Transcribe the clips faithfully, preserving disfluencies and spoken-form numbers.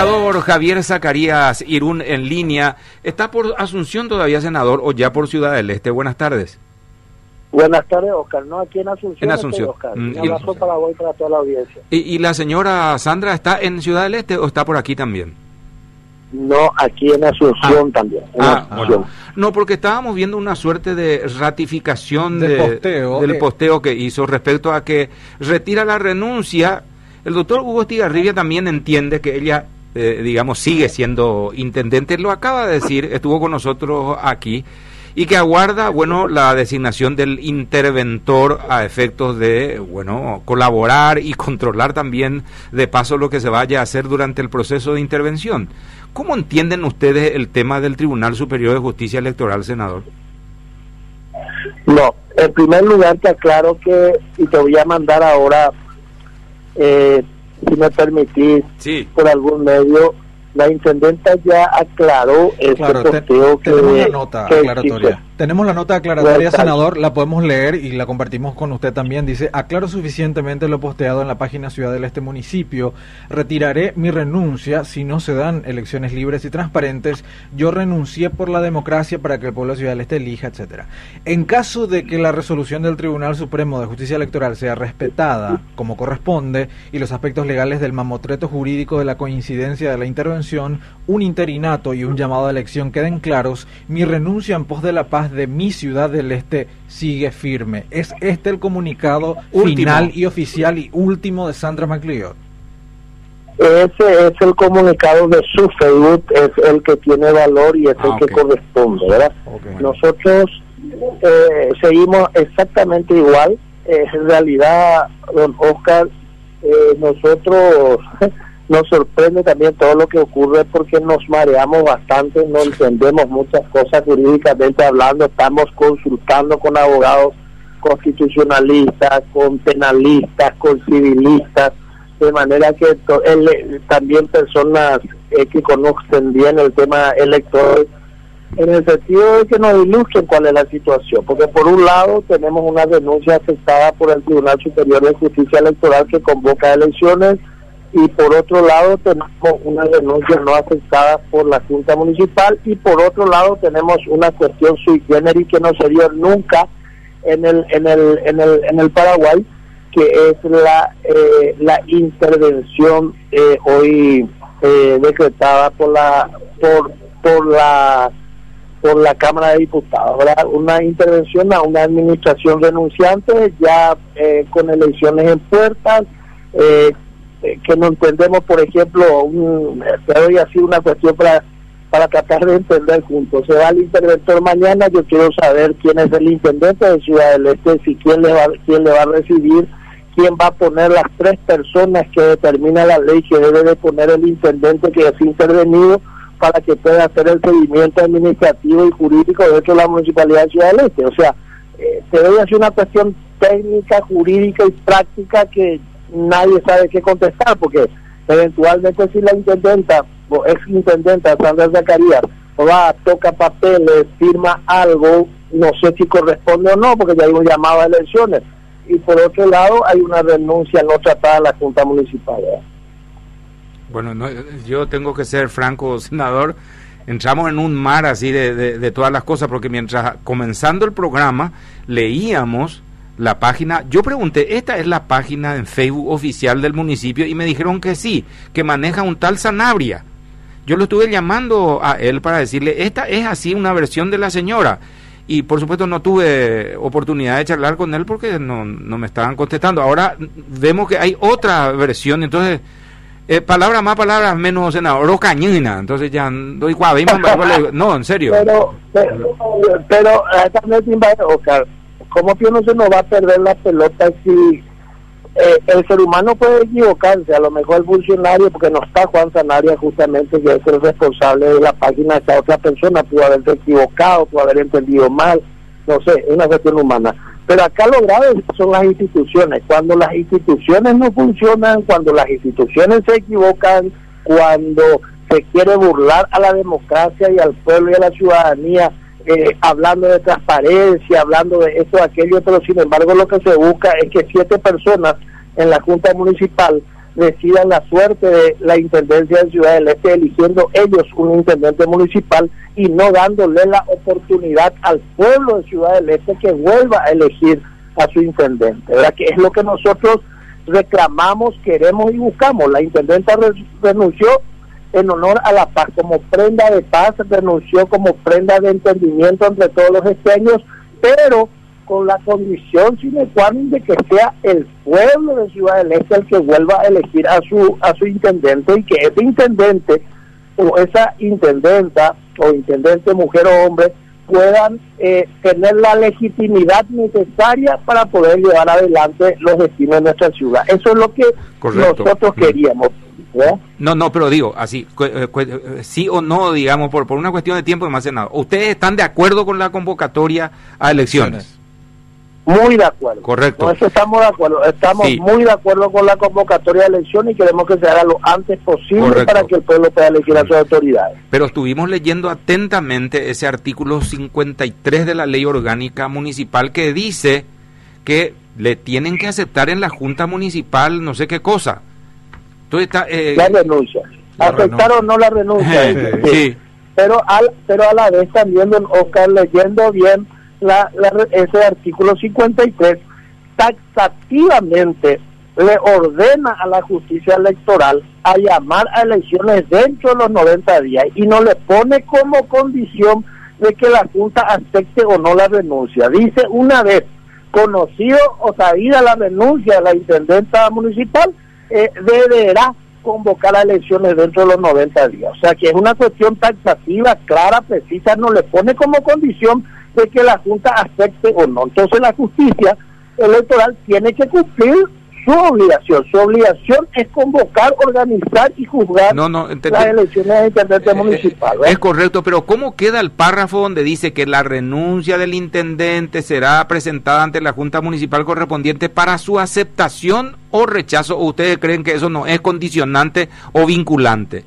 Senador Javier Zacarías Irún en línea. ¿Está por Asunción todavía, senador, o ya por Ciudad del Este? Buenas tardes. Buenas tardes, Oscar. No, aquí en Asunción. En Asunción. Estoy, Oscar. Mm, Un abrazo para vos y para toda la audiencia. ¿Y, ¿Y la señora Sandra está en Ciudad del Este o está por aquí también? No, aquí en Asunción ah. también. En Ah, Asunción. bueno. No, porque estábamos viendo una suerte de ratificación de de, posteo, del eh. posteo que hizo respecto a que retira la renuncia. El doctor Hugo Estigarribia también entiende que ella, eh, digamos, sigue siendo intendente, lo acaba de decir, estuvo con nosotros aquí, y que aguarda, bueno, la designación del interventor a efectos de, bueno, colaborar y controlar también, de paso, lo que se vaya a hacer durante el proceso de intervención. ¿Cómo entienden ustedes el tema del Tribunal Superior de Justicia Electoral, senador? No, en primer lugar te aclaro que, y te voy a mandar ahora, eh, si me permitís, sí. por algún medio, la intendenta ya aclaró ese claro, posteo te, que... tenemos la nota que aclaratoria. existe. Tenemos la nota aclaratoria, senador, la podemos leer y la compartimos con usted también. Dice: aclaro suficientemente lo posteado en la página Ciudad del Este Municipio. Retiraré mi renuncia si no se dan elecciones libres y transparentes. Yo renuncié por la democracia para que el pueblo de Ciudad del Este elija, etcétera. En caso de que la resolución del Tribunal Supremo de Justicia Electoral sea respetada como corresponde y los aspectos legales del mamotreto jurídico de la coincidencia de la intervención, un interinato y un llamado a elección queden claros, mi renuncia en pos de la paz de mi Ciudad del Este sigue firme. ¿Es este el comunicado último, final y oficial y último de Sandra MacLeod? Ese es el comunicado de su Facebook, es el que tiene valor y es ah, el okay. que corresponde, ¿verdad? Okay. Nosotros eh, seguimos exactamente igual. Eh, en realidad, don Oscar, eh, nosotros nos sorprende también todo lo que ocurre porque nos mareamos bastante, no entendemos muchas cosas jurídicamente hablando, estamos consultando con abogados constitucionalistas, con penalistas, con civilistas, de manera que to, el, también personas eh, que conocen bien el tema electoral, en el sentido de que nos ilustren cuál es la situación, porque por un lado tenemos una denuncia aceptada por el Tribunal Superior de Justicia Electoral que convoca elecciones, y por otro lado tenemos una denuncia no aceptada por la Junta Municipal, y por otro lado tenemos una cuestión sui generis que no se dio nunca en el en el en el en el Paraguay, que es la eh, la intervención eh, hoy eh, decretada por la por por la por la Cámara de Diputados, ¿verdad? Una intervención a una administración renunciante ya eh, con elecciones en puertas, eh, que no entendemos, por ejemplo, un, te doy así una cuestión para para tratar de entender juntos. Se va el interventor mañana, yo quiero saber quién es el intendente de Ciudad del Este, si quién le va quién le va a recibir, quién va a poner las tres personas que determina la ley que debe de poner el intendente que es intervenido para que pueda hacer el seguimiento administrativo y jurídico dentro de la Municipalidad de Ciudad del Este. O sea, eh, te doy así una cuestión técnica, jurídica y práctica que nadie sabe qué contestar, porque eventualmente si la intendenta o ex intendenta Sandra Zacarías va, toca papeles, firma algo, no sé si corresponde o no, porque ya hay un llamado a elecciones, y por otro lado hay una renuncia no tratada a la Junta Municipal, ¿verdad? Bueno, no, yo tengo que ser franco, senador, entramos en un mar así de, de, de todas las cosas, porque mientras comenzando el programa leíamos la página, yo pregunté, ¿esta es la página en Facebook oficial del municipio? Y me dijeron que sí, que maneja un tal Sanabria. Yo lo estuve llamando a él para decirle, esta es así una versión de la señora. Y por supuesto no tuve oportunidad de charlar con él porque no, no me estaban contestando. Ahora vemos que hay otra versión, entonces, eh, palabras más, palabras menos, senador, rocañina. Entonces ya doy cuadro, no, en serio. Pero, pero, pero también, Oscar, ¿cómo que uno se nos va a perder la pelota si eh, el ser humano puede equivocarse? A lo mejor el funcionario, porque no está Juan Sanabria justamente, que es el responsable de la página, esta otra persona pudo haberse equivocado, pudo haber entendido mal, no sé, es una cuestión humana. Pero acá lo grave son las instituciones. Cuando las instituciones no funcionan, cuando las instituciones se equivocan, cuando se quiere burlar a la democracia y al pueblo y a la ciudadanía, Eh, hablando de transparencia, hablando de esto, aquello, pero sin embargo lo que se busca es que siete personas en la Junta Municipal decidan la suerte de la intendencia de Ciudad del Este, eligiendo ellos un intendente municipal y no dándole la oportunidad al pueblo de Ciudad del Este que vuelva a elegir a su intendente, ¿verdad? Que es lo que nosotros reclamamos, queremos y buscamos. La intendenta re- renunció en honor a la paz, como prenda de paz, renunció como prenda de entendimiento entre todos los esteños, pero con la condición sine qua non de que sea el pueblo de Ciudad del Este el que vuelva a elegir a su a su intendente, y que ese intendente o esa intendenta o intendente mujer o hombre puedan eh, tener la legitimidad necesaria para poder llevar adelante los destinos de nuestra ciudad. Eso es lo que Correcto. nosotros queríamos. ¿verdad? No, no, pero digo, así, cu- cu- sí o no, digamos, por, por una cuestión de tiempo, más nada. ¿Ustedes están de acuerdo con la convocatoria a elecciones? Muy de acuerdo. Correcto. Con eso estamos de acuerdo. Estamos sí. muy de acuerdo con la convocatoria de elecciones y queremos que se haga lo antes posible Correcto. Para que el pueblo pueda elegir a sus autoridades. Pero estuvimos leyendo atentamente ese artículo cincuenta y tres de la Ley Orgánica Municipal que dice que le tienen que aceptar en la Junta Municipal no sé qué cosa. Entonces está, eh, la renuncia. La aceptar renuncia. O no la renuncia. sí. sí. Pero, al, pero a la vez también, don Oscar, leyendo bien La, la, ese artículo cincuenta y tres taxativamente le ordena a la justicia electoral a llamar a elecciones dentro de los noventa días y no le pone como condición de que la Junta acepte o no la renuncia. Dice, una vez conocido o sabida la renuncia de la intendenta municipal, eh, deberá convocar a elecciones dentro de los noventa días. O sea que es una cuestión taxativa, clara, precisa, no le pone como condición de que la Junta acepte o no. Entonces la justicia electoral tiene que cumplir su obligación. Su obligación es convocar, organizar y juzgar no, no, las elecciones de intendente eh, municipal. ¿verdad? Es correcto, pero ¿cómo queda el párrafo donde dice que la renuncia del intendente será presentada ante la Junta Municipal correspondiente para su aceptación o rechazo? ¿O ustedes creen que eso no es condicionante o vinculante?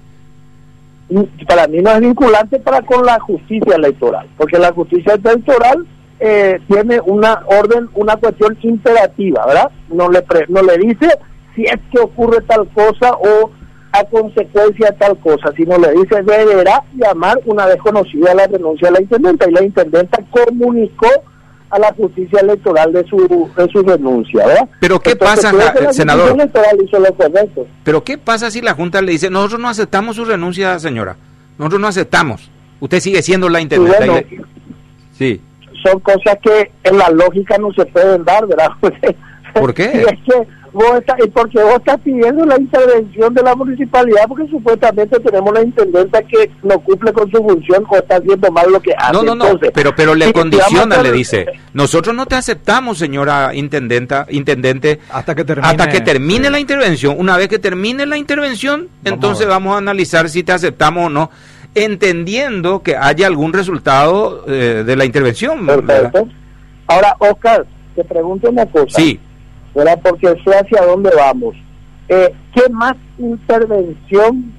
Para mí no es vinculante para con la justicia electoral, porque la justicia electoral eh, tiene una orden, una cuestión imperativa, ¿verdad? No le pre, no le dice si es que ocurre tal cosa o a consecuencia de tal cosa, sino le dice deberá llamar una vez conocida la renuncia de la intendenta, y la intendenta comunicó a la justicia electoral de su de su renuncia, ¿verdad? Pero qué Entonces, pasa, la senador. Electoral hizo lo correcto. Pero qué pasa si la Junta le dice nosotros no aceptamos su renuncia, señora, nosotros no aceptamos, usted sigue siendo la intendenta. Y bueno, y le... Sí. Son cosas que en la lógica no se pueden dar, ¿verdad? ¿Por qué? Y es que vos estás, porque vos estás pidiendo la intervención de la municipalidad porque supuestamente tenemos una intendenta que no cumple con su función o está haciendo mal lo que hace. No, no, no, Entonces, pero pero le si condiciona, a... le dice, nosotros no te aceptamos, señora intendenta, intendente, hasta que termine, hasta que termine sí. la intervención. Una vez que termine la intervención, vamos entonces a vamos a analizar si te aceptamos o no, entendiendo que haya algún resultado eh, de la intervención. Perfecto. ¿Verdad? Ahora, Oscar, te pregunto una cosa. Sí. ¿Verdad? Porque sé hacia dónde vamos. Eh, ¿Qué más intervención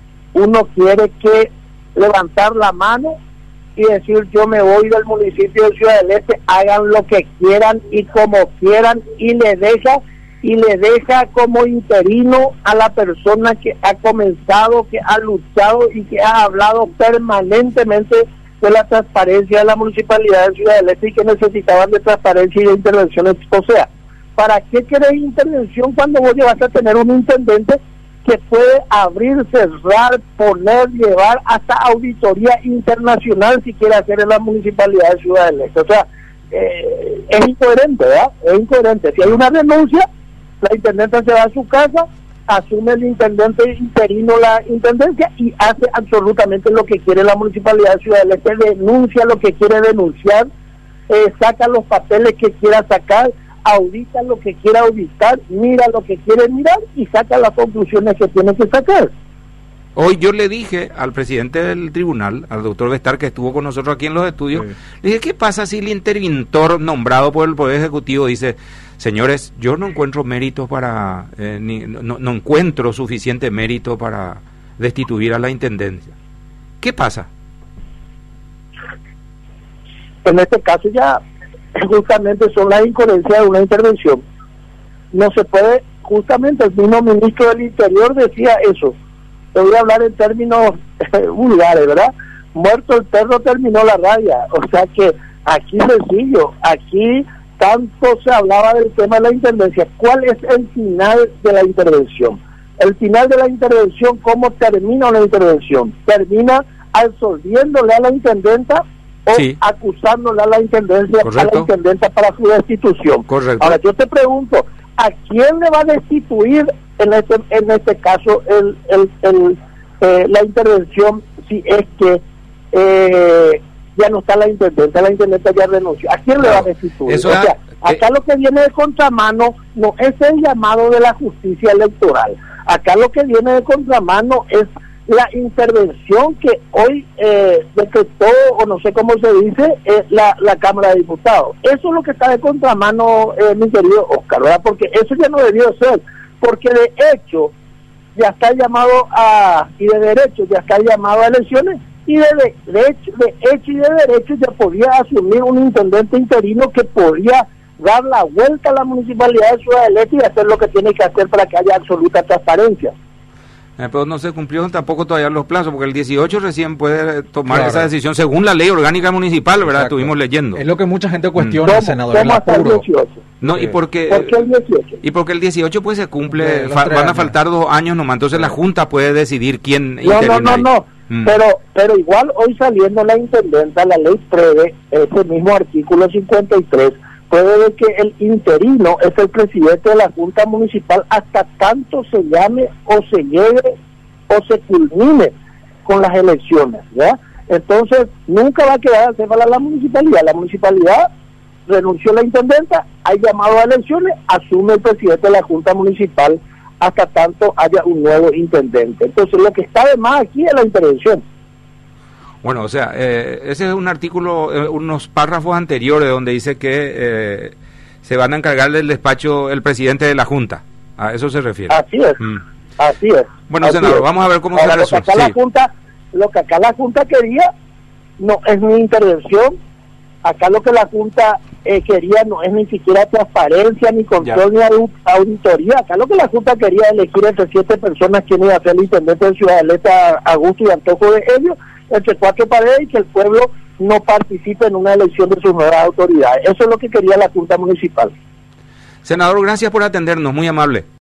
uno quiere que levantar la mano y decir yo me voy del municipio de Ciudad del Este, hagan lo que quieran y como quieran, y le deja y le deja como interino a la persona que ha comenzado, que ha luchado y que ha hablado permanentemente de la transparencia de la municipalidad de Ciudad del Este y que necesitaban de transparencia y de intervenciones? O sea, ¿para qué querés intervención cuando vos vas a tener un intendente que puede abrir, cerrar, poner, llevar hasta auditoría internacional si quiere hacer en la municipalidad de Ciudad del Este? O sea, eh, es incoherente, ¿verdad? Es incoherente. Si hay una renuncia, la intendenta se va a su casa, asume el intendente interino la intendencia y hace absolutamente lo que quiere la municipalidad de Ciudad del Este, denuncia lo que quiere denunciar, eh, saca los papeles que quiera sacar, audita lo que quiera auditar, mira lo que quiere mirar y saca las conclusiones que tiene que sacar. Hoy yo le dije al presidente del tribunal, al doctor Bestar, que estuvo con nosotros aquí en los estudios, sí. le dije, ¿qué pasa si el interventor nombrado por el Poder Ejecutivo dice, señores, yo no encuentro mérito para, eh, ni, no, no encuentro suficiente mérito para destituir a la intendencia? ¿Qué pasa? En este caso ya justamente son las incoherencias de una intervención. No se puede justamente el mismo ministro del Interior decía eso. Te voy a hablar en términos eh, vulgares, ¿verdad? Muerto el perro, terminó la raya. O sea que aquí sencillo, aquí tanto se hablaba del tema de la intendencia. ¿Cuál es el final de la intervención? El final de la intervención, ¿cómo termina una intervención? Termina absolviéndole a la intendenta o sí. acusándole a la intendencia, a la intendenta para su destitución. Correcto. Ahora yo te pregunto, ¿a quién le va a destituir en este en este caso el, el, el eh, la intervención si es que eh, ya no está la intendenta, la intendenta ya renunció? ¿A quién claro. le va a destituir? Eso o sea, era, acá eh, lo que viene de contramano no es el llamado de la justicia electoral. Acá lo que viene de contramano es la intervención que hoy eh, decretó, o no sé cómo se dice, eh, la, la Cámara de Diputados. Eso es lo que está de contramano, eh, mi querido Oscar, ¿verdad? Porque eso ya no debió ser, porque de hecho ya está llamado a, y de derecho ya está llamado a elecciones, y de, de, de, hecho, de hecho y de derecho ya podía asumir un intendente interino que podía dar la vuelta a la municipalidad de Ciudad del Este y hacer lo que tiene que hacer para que haya absoluta transparencia. Eh, pero no se cumplieron tampoco todavía los plazos, porque el dieciocho recién puede tomar claro. esa decisión según la ley orgánica municipal, ¿verdad? Exacto. Estuvimos leyendo. Es lo que mucha gente cuestiona, ¿Cómo, senador, ¿cómo el hasta el apuro. dieciocho? No, sí. y porque ¿Por qué el dieciocho? y porque el dieciocho pues se cumple, Sí, fa, van a años. faltar dos años nomás, entonces sí. la Junta puede decidir quién No, no, no, ahí. no, mm. pero pero igual hoy saliendo la intendenta, la ley prevé, ese mismo artículo cincuenta y tres, puede que el interino es el presidente de la Junta Municipal hasta tanto se llame o se lleve o se culmine con las elecciones, ¿ya? Entonces, nunca va a quedar al tema de la municipalidad. La municipalidad renunció a la intendenta, hay llamado a elecciones, asume el presidente de la Junta Municipal hasta tanto haya un nuevo intendente. Entonces, lo que está de más aquí es la intervención. Bueno, o sea, eh, ese es un artículo, eh, unos párrafos anteriores donde dice que eh, se van a encargar del despacho el presidente de la Junta. A eso se refiere. Así es. Mm. Así es. Bueno, así senador, es. vamos a ver cómo Ahora, se resuelve. Lo que, acá sí. la junta, lo que acá la Junta quería no es ni intervención. Acá lo que la Junta eh, quería no es ni siquiera transparencia, ni control, ya. ni auditoría. Acá lo que la Junta quería elegir entre siete personas quién iba a ser el intendente de Ciudad del Este a gusto y antojo de ellos, entre cuatro paredes, y que el pueblo no participe en una elección de sus nuevas autoridades. Eso es lo que quería la Junta Municipal. Senador, gracias por atendernos, muy amable.